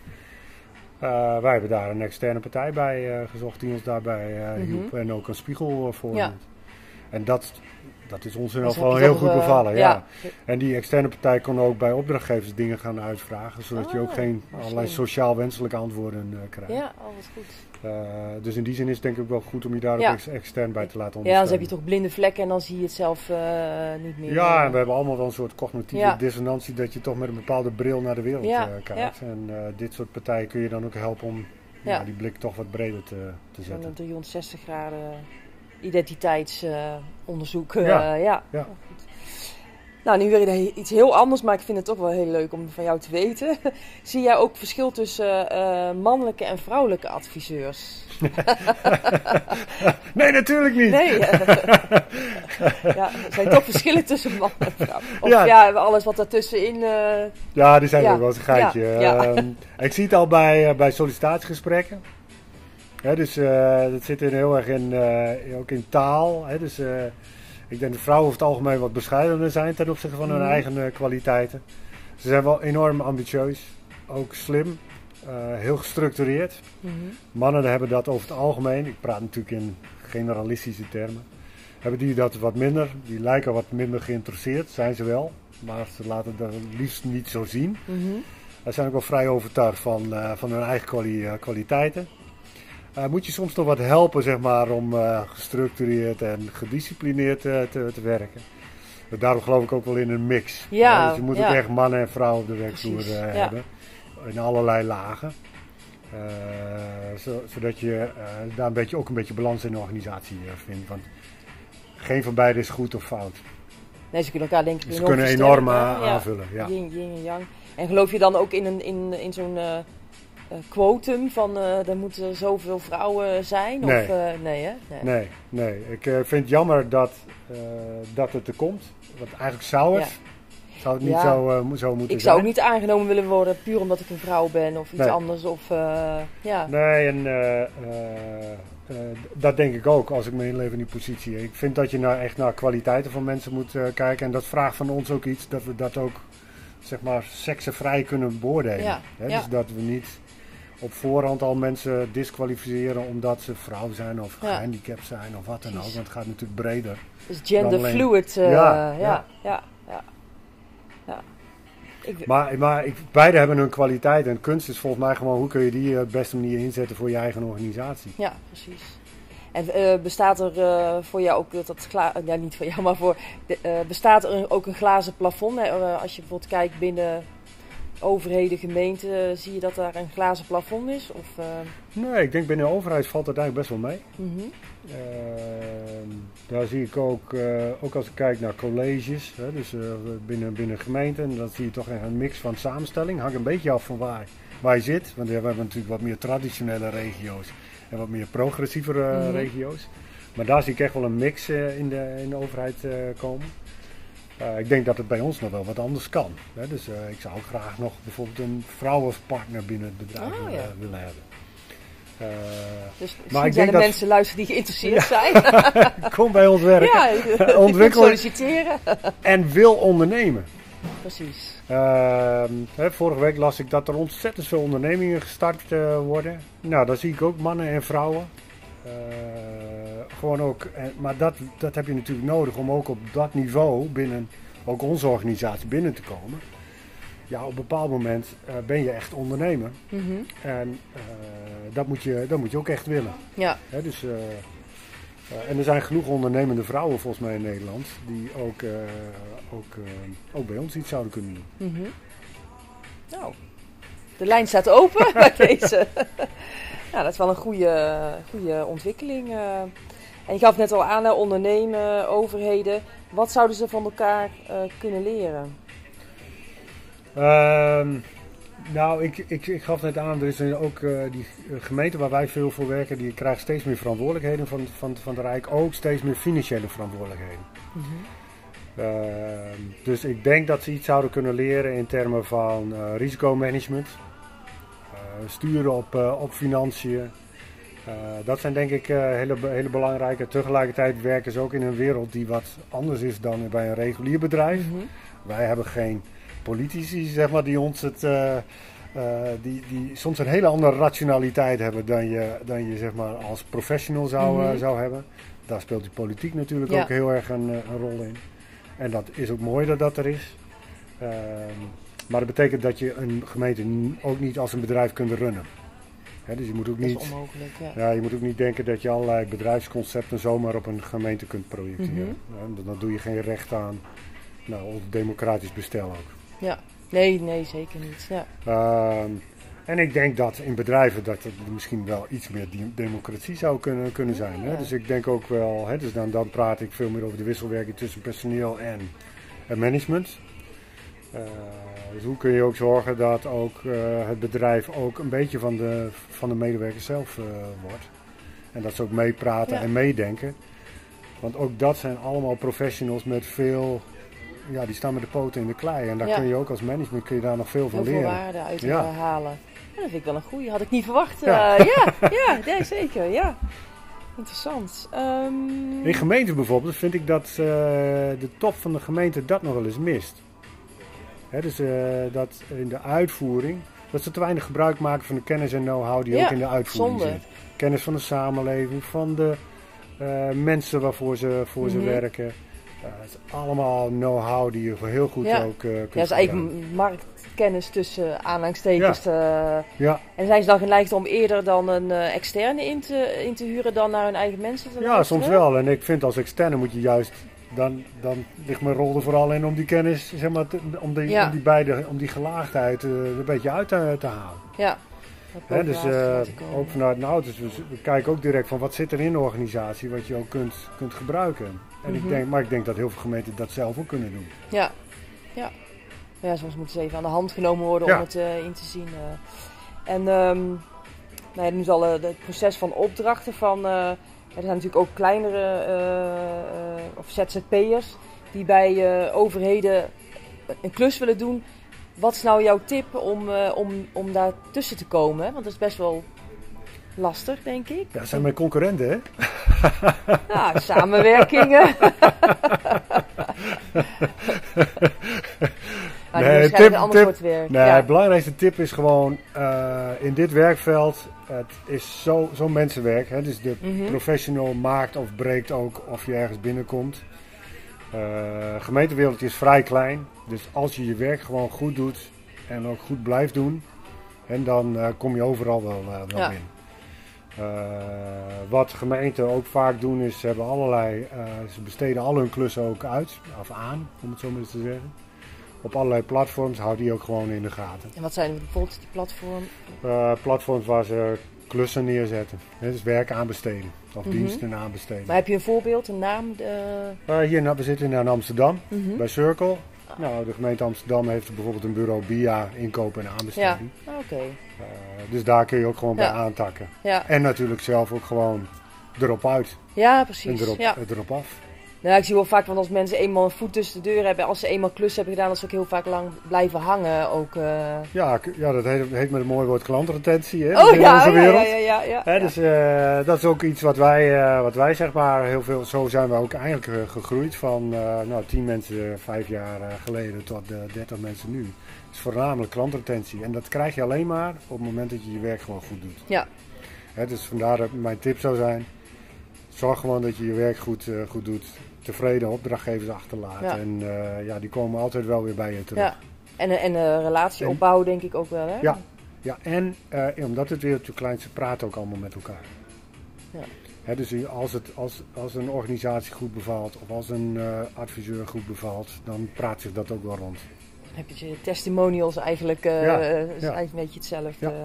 Uh, wij hebben daar een externe partij bij uh, gezocht die ons daarbij uh, mm-hmm. hielp en ook een spiegel uh, voor. Ja. En dat, dat is ons in ieder geval heel goed uh, bevallen. Ja. Ja. En die externe partij kon ook bij opdrachtgevers dingen gaan uitvragen, zodat oh, je ook geen allerlei sociaal wenselijke antwoorden uh, krijgt. Ja, alles goed. Uh, dus in die zin is het denk ik wel goed om je daar ook ja. ex- extern bij te laten ondersteunen. Ja, anders heb je toch blinde vlekken en dan zie je het zelf uh, niet meer. Ja, en we hebben allemaal wel een soort cognitieve ja. dissonantie dat je toch met een bepaalde bril naar de wereld ja. uh, kijkt. Ja. En uh, dit soort partijen kun je dan ook helpen om ja. Ja, die blik toch wat breder te, te zetten. Een driehonderdzestig graden identiteitsonderzoek. Uh, ja. Uh, ja. ja. Nou, nu weer iets heel anders, maar ik vind het toch wel heel leuk om van jou te weten. Zie jij ook verschil tussen uh, mannelijke en vrouwelijke adviseurs? Nee, natuurlijk niet. Nee. Ja, er zijn toch verschillen tussen man en vrouw. Of ja, ja alles wat daartussenin... Uh... Ja, die zijn ja. ook wel eens een geitje. Ja. Ja. Um, ik zie het al bij, uh, bij sollicitatiegesprekken. Ja, dus uh, dat zit er heel erg in, uh, ook in taal. Hè, dus... Uh, Ik denk dat vrouwen over het algemeen wat bescheidener zijn ten opzichte van hun mm. eigen uh, kwaliteiten. Ze zijn wel enorm ambitieus, ook slim, uh, heel gestructureerd. Mm-hmm. Mannen hebben dat over het algemeen, ik praat natuurlijk in generalistische termen, hebben die dat wat minder. Die lijken wat minder geïnteresseerd, zijn ze wel, maar ze laten dat liefst niet zo zien. Mm-hmm. Ze zijn ook wel vrij overtuigd van, uh, van hun eigen kwali- uh, kwaliteiten. Uh, moet je soms nog wat helpen, zeg maar, om uh, gestructureerd en gedisciplineerd uh, te, te werken. Daarom geloof ik ook wel in een mix. Ja, ja, dus je moet ja. ook echt mannen en vrouwen op de werkvloer uh, ja. hebben. In allerlei lagen. Uh, zo, zodat je uh, daar een beetje, ook een beetje balans in de organisatie uh, vindt. Want geen van beiden is goed of fout. Nee, ze kunnen elkaar denk ik Ze kunnen enorm uh, aanvullen. Ja. Yin, yin en yang. En geloof je dan ook in, een, in, in zo'n... Uh, Uh, quotum van uh, er moeten zoveel vrouwen zijn? Nee, of, uh, nee, hè? Nee. nee, nee. Ik uh, vind het jammer dat, uh, dat het er komt. Want eigenlijk zou het, ja. zou het niet ja. zo, uh, zo moeten ik zijn. Ik zou ook niet aangenomen willen worden puur omdat ik een vrouw ben of iets nee. anders. Of, uh, ja. Nee, en uh, uh, uh, dat denk ik ook als ik me inleef in die positie. Ik vind dat je nou echt naar kwaliteiten van mensen moet uh, kijken. En dat vraagt van ons ook iets dat we dat ook, zeg maar, seksenvrij kunnen beoordelen. Ja. Hè? Ja. Dus dat we niet op voorhand al mensen disqualificeren omdat ze vrouw zijn of ja. gehandicapt zijn of wat dan ook. Want het gaat natuurlijk breder. Dus gender fluid. Uh, ja, ja, ja. ja, ja, ja. Ik... Maar, maar ik, beide hebben hun kwaliteit en kunst is volgens mij gewoon hoe kun je die op de beste manier inzetten voor je eigen organisatie. Ja, precies. En uh, bestaat er uh, voor jou ook, dat gla- ja niet voor jou, maar voor, de, uh, bestaat er ook een glazen plafond? Hè? Uh, als je bijvoorbeeld kijkt binnen overheden, gemeenten, zie je dat daar een glazen plafond is? Of, uh... Nee, ik denk binnen de overheid valt dat eigenlijk best wel mee. Mm-hmm. Uh, daar zie ik ook, uh, ook als ik kijk naar colleges, hè, dus uh, binnen, binnen gemeenten, dan zie je toch echt een mix van samenstelling. Hangt een beetje af van waar, waar je zit, want we hebben natuurlijk wat meer traditionele regio's en wat meer progressievere uh, mm-hmm. regio's. Maar daar zie ik echt wel een mix uh, in, de, in de overheid uh, komen. Uh, ik denk dat het bij ons nog wel wat anders kan. Hè? Dus uh, ik zou ook graag nog bijvoorbeeld een vrouw als partner binnen het bedrijf oh, ja. uh, willen hebben. Uh, dus maar ik zijn er dat... mensen luisteren die geïnteresseerd ja. zijn. Kom bij ons werken. Ja, ontwikkelen. Solliciteren. En wil ondernemen. Precies. Uh, hè, vorige week las ik dat er ontzettend veel ondernemingen gestart uh, worden. Nou, daar zie ik ook mannen en vrouwen. Uh, gewoon ook, maar dat, dat heb je natuurlijk nodig om ook op dat niveau binnen ook onze organisatie binnen te komen. Ja, op een bepaald moment uh, ben je echt ondernemer. Mm-hmm. En uh, dat, moet je, dat moet je ook echt willen. Ja. Hè, dus, uh, uh, en er zijn genoeg ondernemende vrouwen volgens mij in Nederland die ook, uh, ook, uh, ook bij ons iets zouden kunnen doen. Mm-hmm. Nou, de lijn staat open bij deze. Ja, dat is wel een goede, goede ontwikkeling. Uh, en je gaf net al aan, ondernemen, overheden. Wat zouden ze van elkaar uh, kunnen leren? Um, nou, ik, ik, ik gaf net aan, er is ook uh, die gemeente waar wij veel voor werken, die krijgt steeds meer verantwoordelijkheden van, van, van het Rijk. Ook steeds meer financiële verantwoordelijkheden. Mm-hmm. Uh, dus ik denk dat ze iets zouden kunnen leren in termen van uh, risicomanagement. Sturen op, uh, op financiën. Uh, dat zijn denk ik uh, hele, hele belangrijke. Tegelijkertijd werken ze ook in een wereld die wat anders is dan bij een regulier bedrijf. Mm-hmm. Wij hebben geen politici zeg maar, die ons het, uh, uh, die, die soms een hele andere rationaliteit hebben dan je, dan je zeg maar, als professional zou, mm-hmm. uh, zou hebben. Daar speelt die politiek natuurlijk ja. ook heel erg een, een rol in. En dat is ook mooi dat dat er is. Uh, Maar dat betekent dat je een gemeente ook niet als een bedrijf kunt runnen. He, dus je moet ook niet, dat is onmogelijk, ja. Ja, je moet ook niet denken dat je allerlei bedrijfsconcepten zomaar op een gemeente kunt projecteren. Mm-hmm. Ja, dan doe je geen recht aan nou, ons democratisch bestel ook. Ja, nee, nee, zeker niet. Ja. Uh, en ik denk dat in bedrijven dat er misschien wel iets meer democratie zou kunnen, kunnen zijn. Ja. Hè? Dus ik denk ook wel, hè, dus dan, dan praat ik veel meer over de wisselwerking tussen personeel en, en management. Uh, dus hoe kun je ook zorgen dat ook uh, het bedrijf ook een beetje van de, van de medewerkers zelf uh, wordt. En dat ze ook meepraten ja. en meedenken. Want ook dat zijn allemaal professionals met veel, ja, die staan met de poten in de klei. En daar ja. kun je ook als management kun je daar nog veel van heel leren. Veel waarde uit ja. halen. Ja, dat vind ik wel een goeie. Had ik niet verwacht. Ja, uh, ja, ja nee, zeker. Ja. Interessant. Um... In gemeenten bijvoorbeeld vind ik dat uh, de top van de gemeente dat nog wel eens mist. He, dus uh, dat in de uitvoering, dat ze te weinig gebruik maken van de kennis en know-how die ja, ook in de uitvoering zonde. zit. Kennis van de samenleving, van de uh, mensen waarvoor ze, voor mm-hmm. ze werken. Uh, het is allemaal know-how die je heel goed ja. ook uh, kunt Ja, dat is eigenlijk marktkennis tussen aanhalingstekens. Ja. Uh, ja. En zijn ze dan geneigd om eerder dan een uh, externe in te, in te huren dan naar hun eigen mensen te Ja, luisteren? Soms wel. En ik vind als externe moet je juist... Dan, dan ligt mijn rol er vooral in om die kennis, zeg maar, te, om, die, ja. om die beide, om die gelaagdheid uh, er een beetje uit te, te halen. Ja. He, dus uh, ook vanuit de auto's, we, we kijken ook direct van wat zit er in de organisatie wat je ook kunt, kunt gebruiken. En mm-hmm. ik denk, maar ik denk dat heel veel gemeenten dat zelf ook kunnen doen. Ja, ja. Ja, soms moeten ze even aan de hand genomen worden ja. om het uh, in te zien. Uh. En um, nou ja, nu is al uh, het proces van opdrachten van... Uh, Er zijn natuurlijk ook kleinere uh, uh, of Z Z P'ers die bij uh, overheden een klus willen doen. Wat is nou jouw tip om, uh, om, om daar tussen te komen? Hè? Want dat is best wel lastig, denk ik. Ja, dat zijn mijn concurrenten, hè? Nou, samenwerkingen. Maar nee, tip, een ander tip, soort werk. Nee, ja. Het belangrijkste tip is gewoon uh, in dit werkveld, het is zo, zo mensenwerk. Hè? Dus de mm-hmm. professional maakt of breekt ook of je ergens binnenkomt. Uh, gemeentewereldje is vrij klein. Dus als je je werk gewoon goed doet en ook goed blijft doen, en dan uh, kom je overal wel, uh, wel ja. binnen. Uh, wat gemeenten ook vaak doen is, ze hebben allerlei, uh, ze besteden al hun klussen ook uit, of aan, om het zo maar eens te zeggen. Op allerlei platforms, hou die ook gewoon in de gaten. En wat zijn bijvoorbeeld die platforms? Uh, platforms waar ze klussen neerzetten, hè, dus werk aanbesteden, of mm-hmm. diensten aanbesteden. Maar heb je een voorbeeld, een naam? De... Uh, hier, nou, we zitten in Amsterdam, mm-hmm. bij Circle. Ah. Nou, de gemeente Amsterdam heeft bijvoorbeeld een bureau B I A, inkopen en aanbesteding. Ja, oké. Okay. Uh, dus daar kun je ook gewoon ja. bij aantakken. Ja. En natuurlijk zelf ook gewoon erop uit. Ja, precies. En erop, ja. erop af. Nou, ik zie wel vaak, want als mensen eenmaal een voet tussen de deur hebben, als ze eenmaal klus hebben gedaan, dat ze ook heel vaak lang blijven hangen. Ook, uh... ja, ja, dat heet, heet met een mooi woord klantretentie, hè, oh, in ja, onze wereld. Ja, ja, ja, ja, Hè, ja. Dus uh, dat is ook iets wat wij, uh, wat wij zeg maar heel veel, zo zijn we ook eigenlijk uh, gegroeid van uh, nou, tien mensen uh, vijf jaar uh, geleden tot uh, dertig mensen nu. Het is voornamelijk klantretentie en dat krijg je alleen maar op het moment dat je je werk gewoon goed doet. Ja. Hè, dus vandaar dat mijn tip zou zijn, zorg gewoon dat je je werk goed, uh, goed doet. Tevreden opdrachtgevers achterlaten. Ja. En uh, ja, die komen altijd wel weer bij je terug. Ja. En, en een relatie en, opbouwen denk ik ook wel, hè? Ja, ja. en uh, omdat het weer te klein is, ze praten ook allemaal met elkaar. Ja. Hè, dus als, het, als, als een organisatie goed bevalt of als een uh, adviseur goed bevalt, dan praat zich dat ook wel rond. Dan heb je testimonials eigenlijk, uh, ja. is ja. eigenlijk een beetje hetzelfde. Ja. Uh,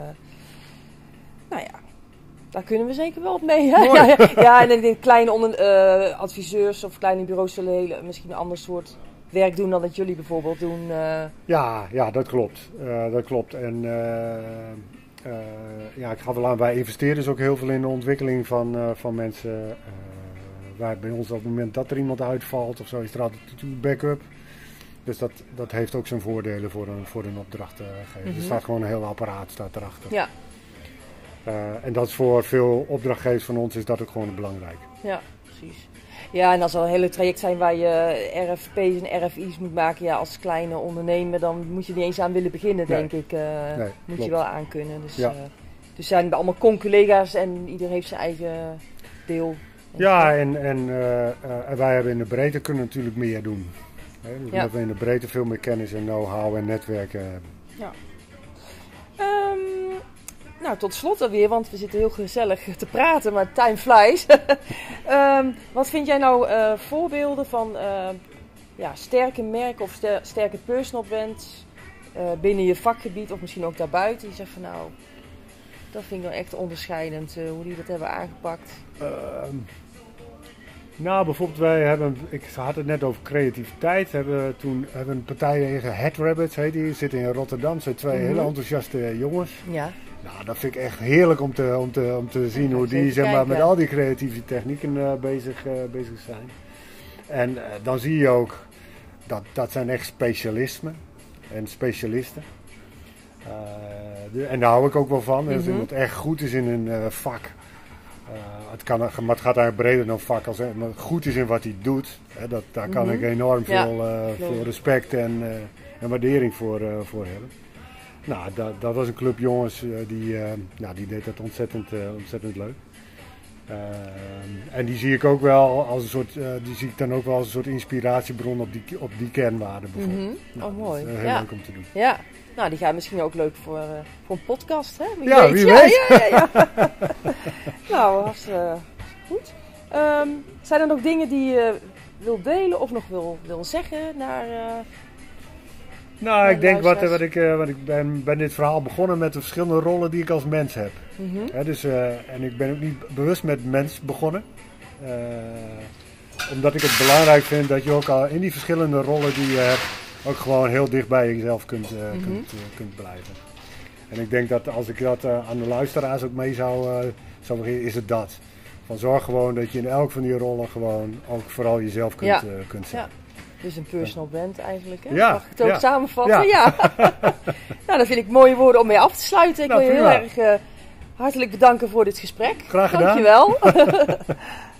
nou ja. Daar kunnen we zeker wel op mee. Hè? Ja, ja. ja, en ik denk kleine onder, uh, adviseurs of kleine bureaus zullen heel, misschien een ander soort werk doen dan dat jullie bijvoorbeeld doen. Uh... Ja, ja, dat klopt. Uh, dat klopt. En uh, uh, ja, ik ga wel aan, wij investeren dus ook heel veel in de ontwikkeling van, uh, van mensen. Uh, wij, bij ons op het moment dat er iemand uitvalt of zo, is er altijd een backup. Dus dat, dat heeft ook zijn voordelen voor een, voor een opdrachtgever. Mm-hmm. Er staat gewoon een heel apparaat staat erachter. Ja. Uh, en dat is voor veel opdrachtgevers van ons is dat ook gewoon belangrijk. Ja, precies. Ja, en als er een hele traject zijn waar je R F P's en R F I's moet maken, ja, als kleine ondernemer, dan moet je er niet eens aan willen beginnen, nee. denk ik. Uh, nee, moet klopt. Je wel aan kunnen. Dus, ja. uh, dus zijn we allemaal con-collega's en ieder heeft zijn eigen deel. Ja, en, en uh, uh, wij hebben in de breedte kunnen natuurlijk meer doen. Hè? Dus ja. Omdat we in de breedte veel meer kennis en know-how en netwerken hebben. Ja. Um, Nou, tot slot alweer, want we zitten heel gezellig te praten, maar time flies. um, wat vind jij nou uh, voorbeelden van uh, ja, sterke merken of ster- sterke personal brands uh, binnen je vakgebied of misschien ook daarbuiten? Die zegt van nou, dat vind ik wel echt onderscheidend, uh, hoe die dat hebben aangepakt. Uh, nou, bijvoorbeeld wij hebben, ik had het net over creativiteit, hebben toen hebben een partij tegen Head Rabbits, heet die, zitten in Rotterdam, zijn twee mm-hmm. hele enthousiaste jongens. Ja. Nou, dat vind ik echt heerlijk om te, om te, om te zien ja, hoe die zeg maar, met al die creatieve technieken uh, bezig, uh, bezig zijn. En uh, dan zie je ook, dat, dat zijn echt specialismen en specialisten. Uh, de, en daar hou ik ook wel van, mm-hmm. als iemand echt goed is in een uh, vak. Uh, het, kan, maar het gaat eigenlijk breder dan vak, als maar goed is in wat hij doet. Hè, dat, daar kan mm-hmm. ik enorm veel, ja, uh, veel respect en, uh, en waardering voor, uh, voor hebben. Nou, dat, dat was een club jongens, uh, die, uh, nou, die deed dat ontzettend, uh, ontzettend leuk. Uh, en die zie ik ook wel als een soort, uh, die zie ik dan ook wel als een soort inspiratiebron op die, op die kernwaarden bijvoorbeeld. Mm-hmm. Nou, oh, mooi. Dat is uh, heel ja. leuk om te doen. Ja, nou die gaat misschien ook leuk voor, uh, voor een podcast, hè? Wie ja, weet. wie ja, weet. Ja, ja, ja. Nou, was uh, goed. Um, zijn er nog dingen die je wil delen of nog wil, wil zeggen naar... Uh, Nou, ik denk wat, wat ik, uh, wat ik ben, ben dit verhaal begonnen met de verschillende rollen die ik als mens heb. Mm-hmm. He, dus, uh, en ik ben ook niet bewust met mens begonnen. Uh, omdat ik het belangrijk vind dat je ook al in die verschillende rollen die je hebt, ook gewoon heel dicht bij jezelf kunt, uh, mm-hmm. kunt, uh, kunt blijven. En ik denk dat als ik dat uh, aan de luisteraars ook mee zou, uh, zou beginnen, is het dat. Van zorg gewoon dat je in elk van die rollen gewoon ook vooral jezelf kunt, ja. uh, kunt zijn. Ja. Dus een personal brand eigenlijk, hè? Ja, mag ik het ook ja. samenvatten? Ja. ja. Nou, dat vind ik mooie woorden om mee af te sluiten. Ik nou, wil je heel erg uh, hartelijk bedanken voor dit gesprek. Graag gedaan. Dankjewel.